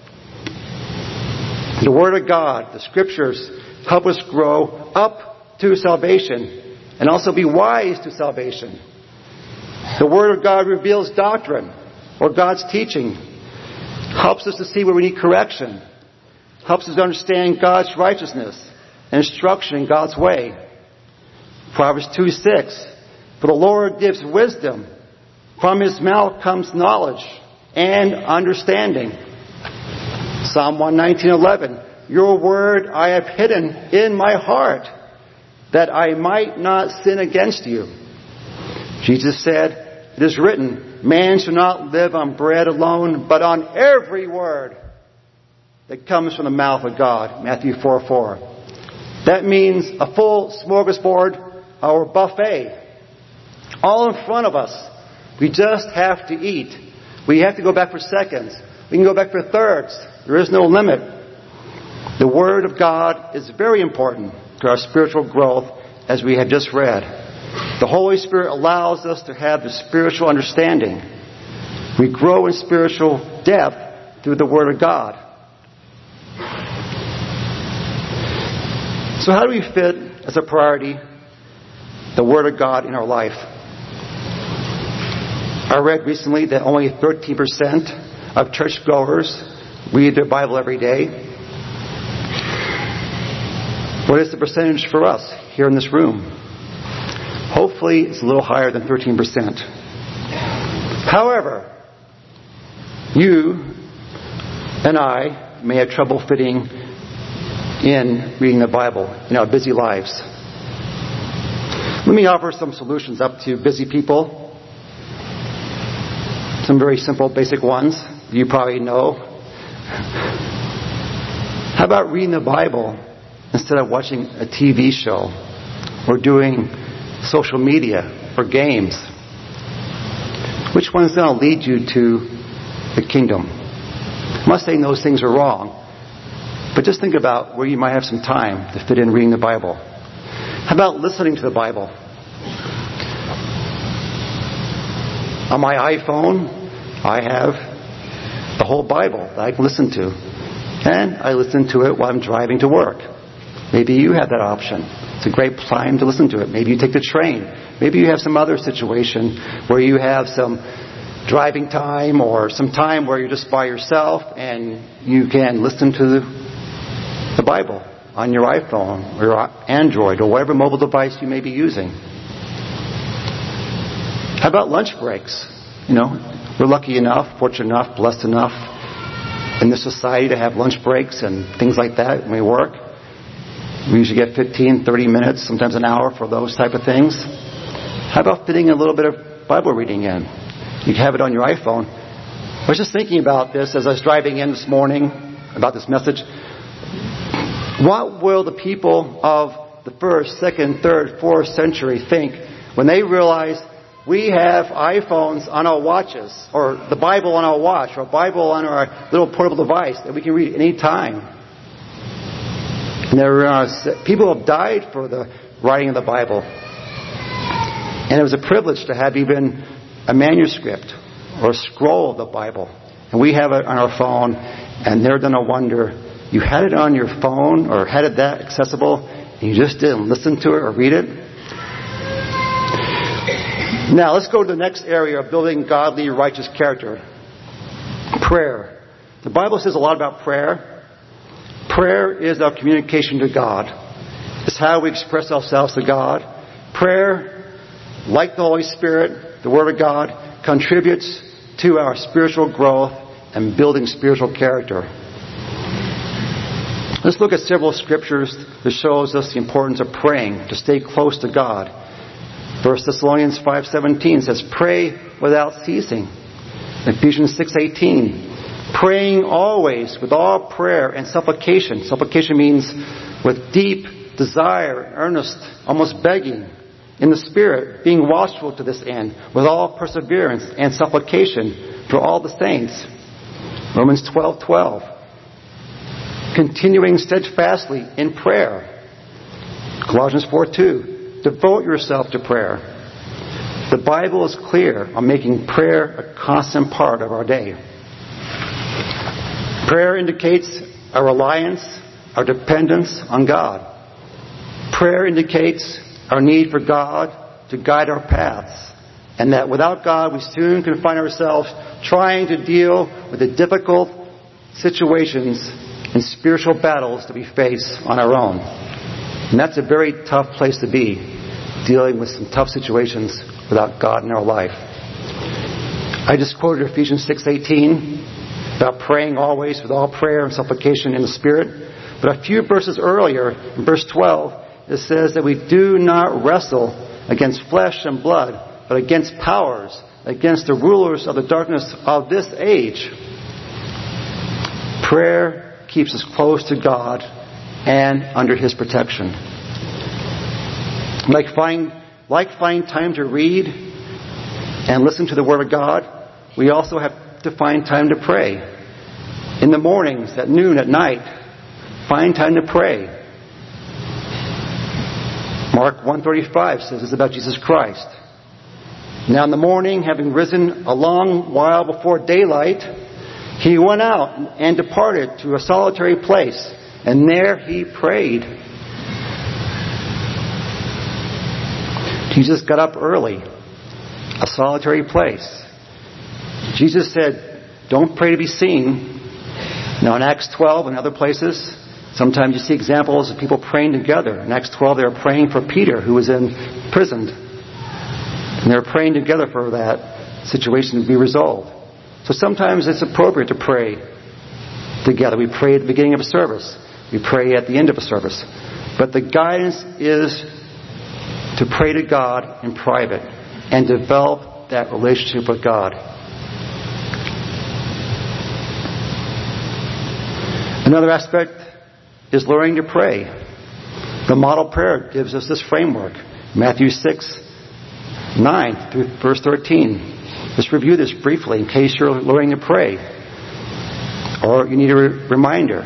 The Word of God, the Scriptures, help us grow up to salvation and also be wise to salvation. The Word of God reveals doctrine or God's teaching, helps us to see where we need correction, helps us to understand God's righteousness and instruction in God's way. Proverbs 2:6, for the Lord gives wisdom. From His mouth comes knowledge and understanding. Psalm 119:11, your word I have hidden in my heart, that I might not sin against you. Jesus said, it is written, man shall not live on bread alone, but on every word that comes from the mouth of God. Matthew 4:4. That means a full smorgasbord or buffet, all in front of us. We just have to eat. We have to go back for seconds. We can go back for thirds. There is no limit. The Word of God is very important to our spiritual growth, as we have just read. The Holy Spirit allows us to have the spiritual understanding. We grow in spiritual depth through the Word of God. So how do we fit as a priority the Word of God in our life? I read recently that only 13% of churchgoers read their Bible every day. What is the percentage for us here in this room? Hopefully it's a little higher than 13%. However, you and I may have trouble fitting in reading the Bible in our busy lives. Let me offer some solutions up to busy people. Some very simple, basic ones you probably know. How about reading the Bible instead of watching a TV show or doing social media or games? Which one's going to lead you to the kingdom? I'm not saying those things are wrong, but just think about where you might have some time to fit in reading the Bible. How about listening to the Bible? On my iPhone, I have the whole Bible that I can listen to. And I listen to it while I'm driving to work. Maybe you have that option. It's a great time to listen to it. Maybe you take the train. Maybe you have some other situation where you have some driving time or some time where you're just by yourself and you can listen to the Bible on your iPhone or your Android or whatever mobile device you may be using. How about lunch breaks? You know, we're lucky enough, fortunate enough, blessed enough in this society to have lunch breaks and things like that when we work. We usually get 15, 30 minutes, sometimes an hour for those type of things. How about fitting a little bit of Bible reading in? You can have it on your iPhone. I was just thinking about this as I was driving in this morning, about this message. What will the people of the 1st, 2nd, 3rd, 4th century think when they realize we have iPhones on our watches, or the Bible on our watch, or Bible on our little portable device that we can read any time. And there are people have died for the writing of the Bible. And it was a privilege to have even a manuscript or a scroll of the Bible. And we have it on our phone, and they're going to wonder, you had it on your phone or had it that accessible, and you just didn't listen to it or read it? Now, let's go to the next area of building godly, righteous character. Prayer. The Bible says a lot about prayer. Prayer is our communication to God. It's how we express ourselves to God. Prayer, like the Holy Spirit, the Word of God, contributes to our spiritual growth and building spiritual character. Let's look at several scriptures that shows us the importance of praying to stay close to God. 1 Thessalonians 5:17 says, "Pray without ceasing." Ephesians 6:18, "Praying always with all prayer and supplication." Supplication means with deep desire, earnest, almost begging, in the Spirit, being watchful to this end, with all perseverance and supplication for all the saints. Romans 12:12, "Continuing steadfastly in prayer." Colossians 4:2, "Devote yourself to prayer." The Bible is clear on making prayer a constant part of our day. Prayer indicates our reliance, our dependence on God. Prayer indicates our need for God to guide our paths, and that without God we soon can find ourselves trying to deal with the difficult situations and spiritual battles that we face on our own. And that's a very tough place to be, dealing with some tough situations without God in our life. I just quoted Ephesians 6:18 about praying always with all prayer and supplication in the Spirit. But a few verses earlier, in verse 12, it says that we do not wrestle against flesh and blood, but against powers, against the rulers of the darkness of this age. Prayer keeps us close to God and under His protection. Like finding time to read and listen to the Word of God, we also have to find time to pray. In the mornings, at noon, at night, find time to pray. Mark 1:35 says this about Jesus Christ. "Now in the morning, having risen a long while before daylight, He went out and departed to a solitary place, and there He prayed." Jesus got up early, a solitary place. Jesus said, "Don't pray to be seen." Now in Acts 12 and other places, sometimes you see examples of people praying together. In Acts 12, they were praying for Peter, who was imprisoned. And they were praying together for that situation to be resolved. So sometimes it's appropriate to pray together. We pray at the beginning of a service. We pray at the end of a service. But the guidance is to pray to God in private and develop that relationship with God. Another aspect is learning to pray. The model prayer gives us this framework. Matthew 6:9 through verse 13. Let's review this briefly in case you're learning to pray, or you need a reminder.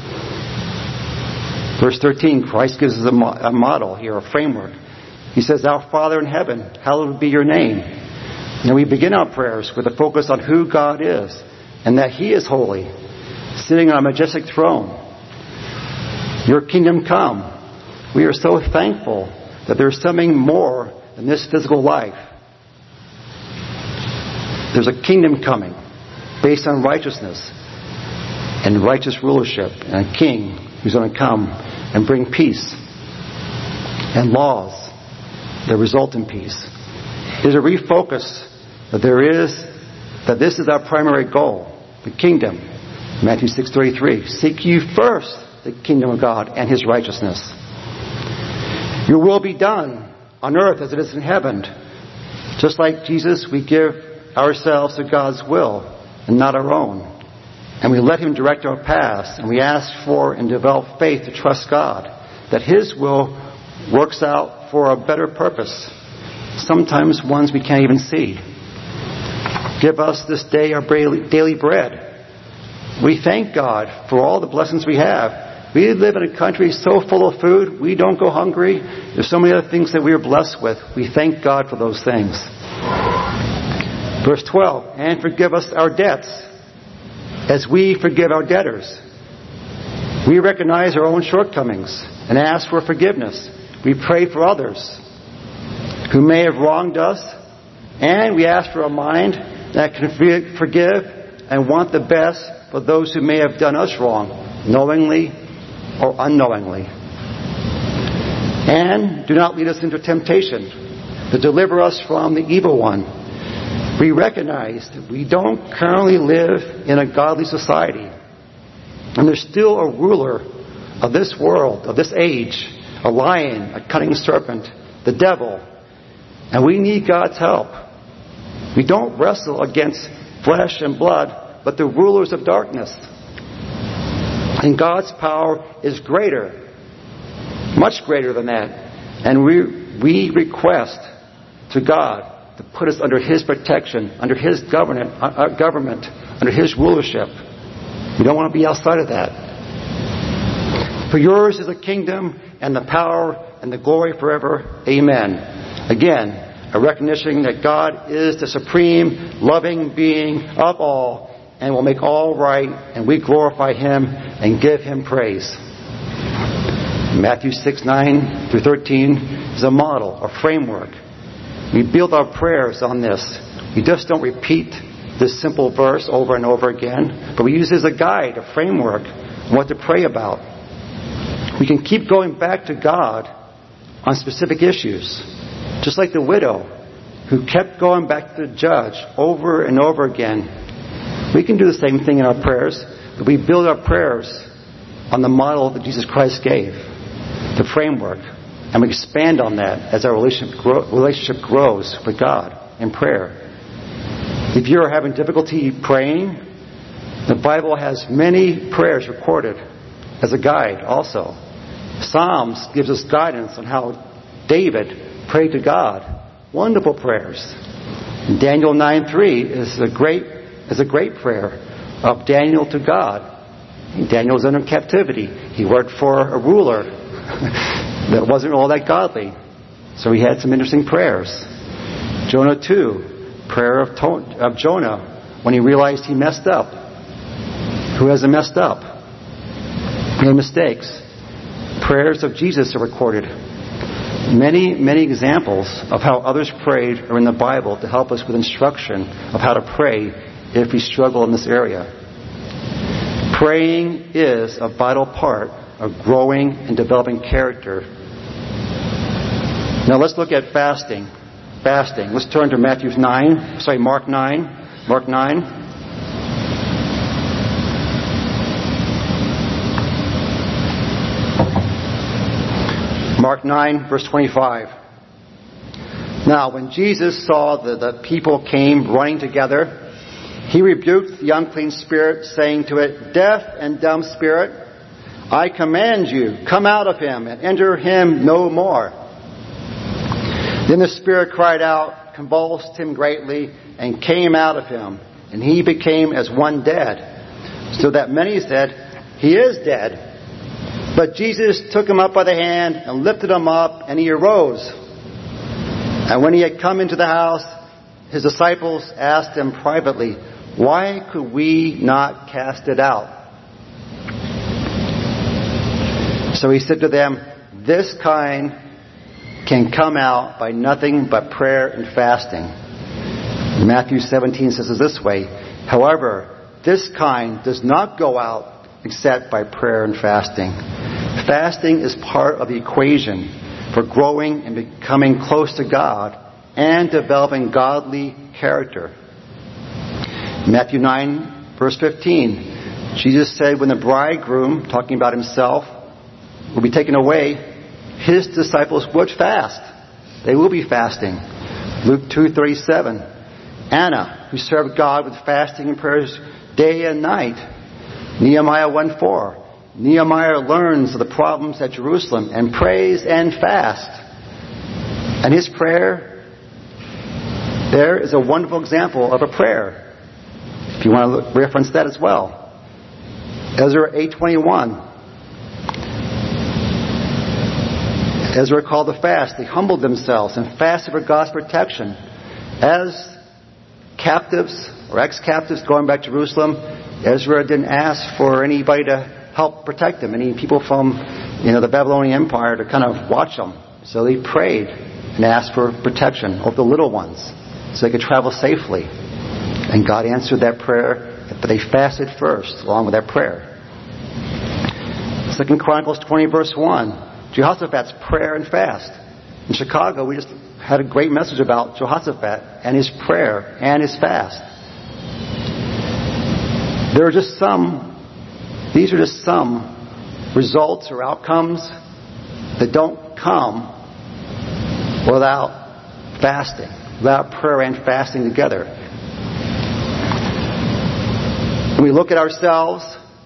Verse 13, Christ gives us a model here, a framework. He says, "Our Father in heaven, hallowed be your name." And we begin our prayers with a focus on who God is and that He is holy, sitting on a majestic throne. Your kingdom come. We are so thankful that there's something more than this physical life. There's a kingdom coming based on righteousness and righteous rulership, and a king who's going to come and bring peace and laws that result in peace. There's a refocus that this is our primary goal, the kingdom. Matthew 6:33, "Seek ye first the kingdom of God and His righteousness. Your will be done on earth as it is in heaven." Just like Jesus, we give ourselves to God's will and not our own. And we let Him direct our paths, and we ask for and develop faith to trust God, that His will works out for a better purpose sometimes ones we can't even see. Give us this day our daily bread. We thank God for all the blessings we have. We live in a country so full of food, we don't go hungry. There's so many other things that we are blessed with. We thank God for those things. Verse 12, and forgive us our debts as we forgive our debtors. We recognize our own shortcomings and ask for forgiveness. We pray for others who may have wronged us, and we ask for a mind that can forgive and want the best for those who may have done us wrong, knowingly or unknowingly. And do not lead us into temptation, but deliver us from the evil one. We recognize that we don't currently live in a godly society. And there's still a ruler of this world, of this age, a lion, a cunning serpent, the devil. And we need God's help. We don't wrestle against flesh and blood, but the rulers of darkness. And God's power is greater, much greater than that. And we request to God to put us under His protection, under His government, under His rulership. We don't want to be outside of that. For yours is the kingdom and the power and the glory forever. Amen. Again, a recognition that God is the supreme, loving being of all and will make all right, and we glorify Him and give Him praise. Matthew 6:9 through 13 is a model, a framework. We build our prayers on this. We just don't repeat this simple verse over and over again, but we use it as a guide, a framework, on what to pray about. We can keep going back to God on specific issues, just like the widow who kept going back to the judge over and over again. We can do the same thing in our prayers, but we build our prayers on the model that Jesus Christ gave, the framework, and we expand on that as our relationship grows with God in prayer. If you're having difficulty praying, the Bible has many prayers recorded as a guide also. Psalms gives us guidance on how David prayed to God. Wonderful prayers. Daniel 9:3 is a great prayer of Daniel to God. Daniel was under captivity. He worked for a ruler that wasn't all that godly. So he had some interesting prayers. Jonah 2, prayer of Jonah when he realized he messed up. Who hasn't messed up? No mistakes. Prayers of Jesus are recorded. Many, many examples of how others prayed are in the Bible to help us with instruction of how to pray if we struggle in this area. Praying is a vital part of growing and developing character. Now let's look at fasting. Let's turn to Mark 9. Mark 9, verse 25. Now, when Jesus saw that the people came running together, He rebuked the unclean spirit, saying to it, "Deaf and dumb spirit, I command you, come out of him and enter him no more." Then the spirit cried out, convulsed him greatly, and came out of him. And he became as one dead, so that many said, "He is dead." But Jesus took him up by the hand and lifted him up, and he arose. And when he had come into the house, his disciples asked him privately, "Why could we not cast it out?" So he said to them, "This kind can come out by nothing but prayer and fasting." Matthew 17 says it this way, "However, this kind does not go out except by prayer and fasting." Fasting is part of the equation for growing and becoming close to God and developing godly character. Matthew 9, verse 15, Jesus said when the bridegroom, talking about himself, will be taken away, his disciples would fast. They will be fasting. Luke 2:37, Anna, who served God with fasting and prayers day and night. Nehemiah 1:4, Nehemiah learns of the problems at Jerusalem and prays and fasts. And his prayer There is a wonderful example of a prayer, if you want to reference that as well. Ezra 8:21. Ezra called the fast. They humbled themselves and fasted for God's protection. As captives or ex-captives going back to Jerusalem, Ezra didn't ask for anybody to help protect them, any people from the Babylonian Empire to kind of watch them. So they prayed and asked for protection over the little ones so they could travel safely. And God answered that prayer, but they fasted first along with that prayer. 2 Chronicles 20 verse 1. Jehoshaphat's prayer and fast. In Chicago, we just had a great message about Jehoshaphat and his prayer and his fast. These are just some results or outcomes that don't come without fasting, without prayer and fasting together. When we look at ourselves,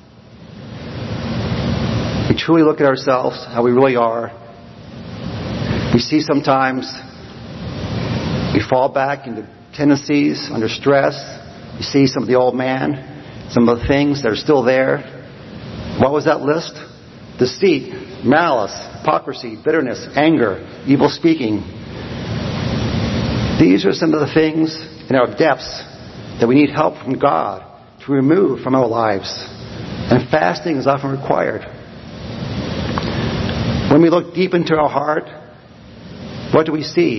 we truly look at ourselves, how we really are. We see sometimes we fall back into tendencies under stress. You see some of the old man, some of the things that are still there. What was that list? Deceit, malice, hypocrisy, bitterness, anger, evil speaking. These are some of the things in our depths that we need help from God to remove from our lives. And fasting is often required. When we look deep into our heart, what do we see?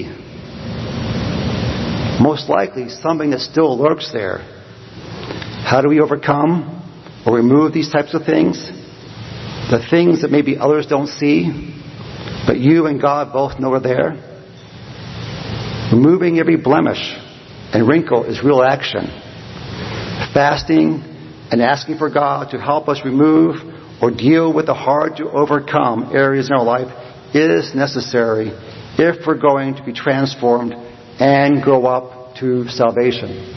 Most likely something that still lurks there. How do we overcome or remove these types of things? The things that maybe others don't see, but you and God both know are there. Removing every blemish and wrinkle is real action. Fasting and asking for God to help us remove or deal with the hard to overcome areas in our life is necessary if we're going to be transformed and grow up to salvation.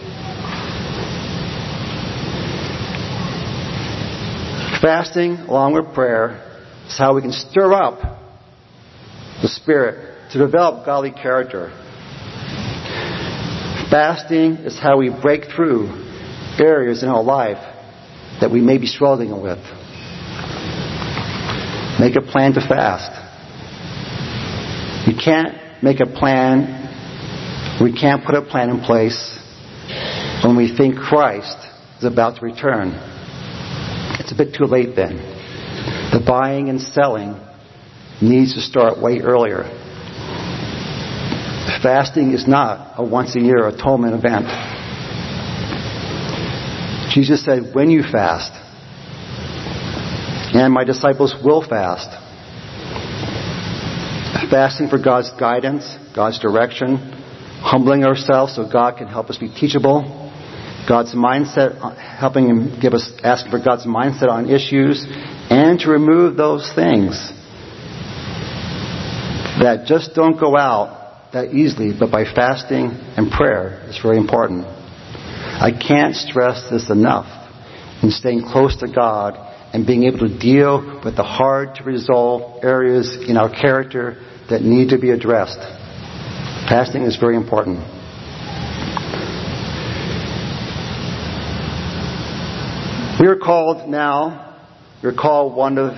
Fasting, along with prayer, is how we can stir up the Spirit to develop godly character. Fasting is how we break through areas in our life that we may be struggling with. Make a plan to fast. You can't make a plan, we can't put a plan in place when we think Christ is about to return. It's a bit too late then. The buying and selling needs to start way earlier. Fasting is not a once-a-year atonement event. Jesus said, when you fast, and my disciples will fast. Fasting for God's guidance, God's direction, humbling ourselves so God can help us be teachable. God's mindset, helping Him asking for God's mindset on issues, and to remove those things that just don't go out that easily, but by fasting and prayer is very important. I can't stress this enough in staying close to God and being able to deal with the hard to resolve areas in our character that need to be addressed. Fasting is very important. We are called now. We are one of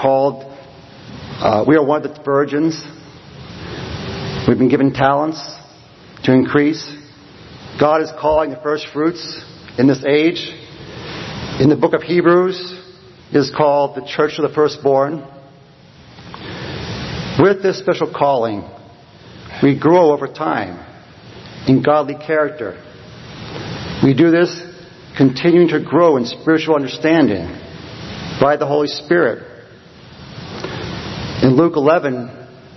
the virgins. We've been given talents to increase. God is calling the first fruits in this age. In the book of Hebrews, it is called the Church of the Firstborn. With this special calling, we grow over time in godly character. We do this continuing to grow in spiritual understanding by the Holy Spirit. In Luke 11,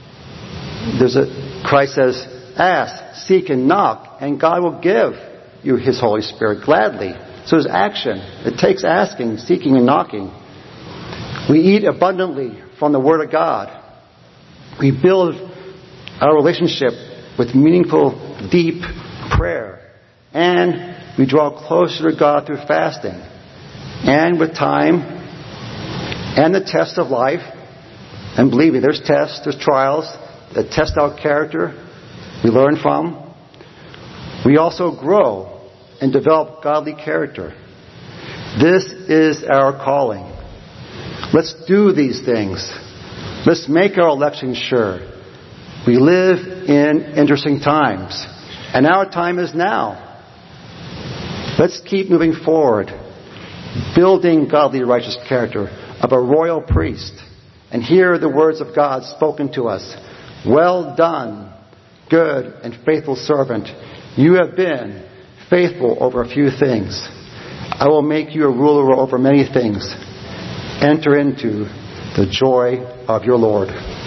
Christ says, ask, seek, and knock, and God will give you His Holy Spirit gladly. So there's action. It takes asking, seeking, and knocking. We eat abundantly from the Word of God. We build our relationship with meaningful, deep prayer. And we draw closer to God through fasting. And with time and the test of life, and believe me, there's tests, there's trials that test our character, we learn from. We also grow and develop godly character. This is our calling. Let's do these things. Let's make our election sure. We live in interesting times, and our time is now. Let's keep moving forward, building godly righteous character of a royal priest, and hear the words of God spoken to us. Well done, good and faithful servant. You have been faithful over a few things. I will make you a ruler over many things. Enter into the joy of your Lord.